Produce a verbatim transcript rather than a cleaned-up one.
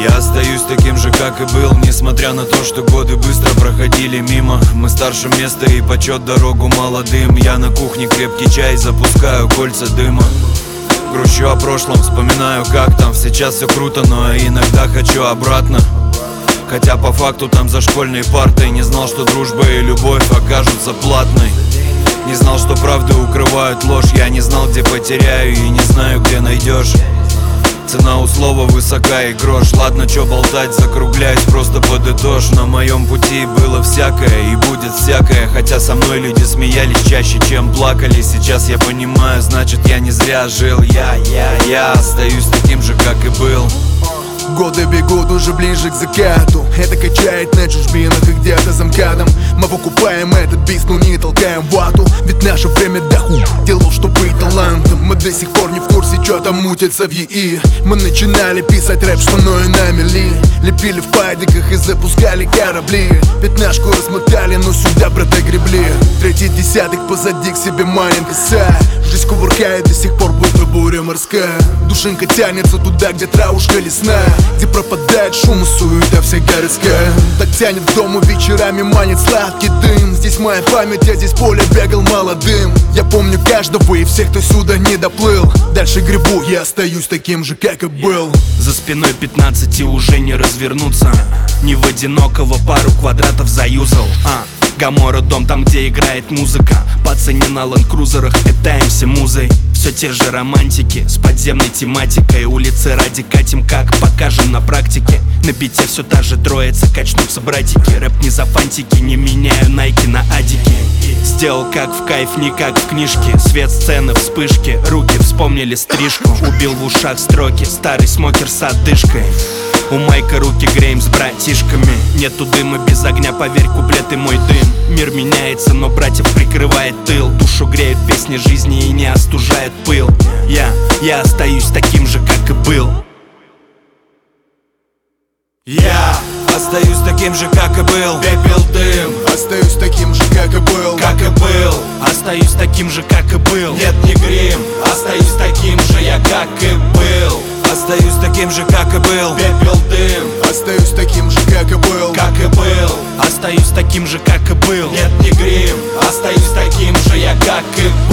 Я остаюсь таким же, как и был, несмотря на то, что годы быстро проходили мимо. Мы старше места и почет дорогу молодым. Я на кухне крепкий чай, запускаю кольца дыма. Грущу о прошлом, вспоминаю, как там. Сейчас все круто, но иногда хочу обратно. Хотя по факту там за школьной партой не знал, что дружба и любовь окажутся платной. Не знал, что правды укрывают ложь. Я не знал, где потеряю и не знаю, где найдешь. Цена у слова высока и грош. Ладно, чё болтать, закругляюсь, просто подытожь. На моем пути было всякое и будет всякое. Хотя со мной люди смеялись чаще, чем плакали. Сейчас я понимаю, значит я не зря жил. Я, я, я остаюсь таким же, как и был. Годы бегут уже ближе к закату. Это качает на чужбинах и где-то за МКАДом. Мы покупаем этот бис, но не толкаем вату. Ведь наше время доху делов, что быть талантом. Мы до сих пор не в курсе, что там мутится в ЕИ. Мы начинали писать рэп, что мною на мели. Лепили в падиках и запускали корабли. Пятнашку размотали, но сюда, брата, гребли. Третий десяток позади, к себе маним коса. Жизнь кувыркает до сих пор, будто буря морская. Душинка тянется туда, где травушка лесная, где пропадает шум и суета вся городская. Так тянет к дому вечерами, манит сладкий дым. Здесь моя память, я здесь поле бегал молодым. Я помню каждого и всех, кто сюда не доплыл. Дальше гребу, я остаюсь таким же, как и был. За спиной пятнадцати уже не развернуться. Не в одинокого пару квадратов заюзал. А, Гамора дом, там где играет музыка. По цене на ленд-крузерах катаемся музой. Все те же романтики с подземной тематикой. Улицы ради катим, как покажем на практике. На бите все та же троица, качнутся братики. Рэп не за фантики, не меняю найки на адики. Сделал как в кайф, не как в книжке. Свет сцены, вспышки, руки вспомнили стрижку. Убил в ушах строки, старый смокер с отдышкой. У Майка руки греем с братишками. Нету дыма без огня, поверь, куплеты мой дым. Мир меняется, но братьев прикрывает тыл. Душу греют песни жизни и не остужает пыл. Я, я остаюсь таким же, как и был. Я остаюсь таким же, как и был. Пепел, дым. Остаюсь таким же, как и был. Как и был. Остаюсь таким же, как и был. Нет, не грим. Остаюсь таким же я, как и был. Остаюсь таким же, как и был. Пепел, дым. Остаюсь таким же, как и был. Как и был. Остаюсь таким же, как и был. Нет, не грим. Остаюсь таким же я, как и был.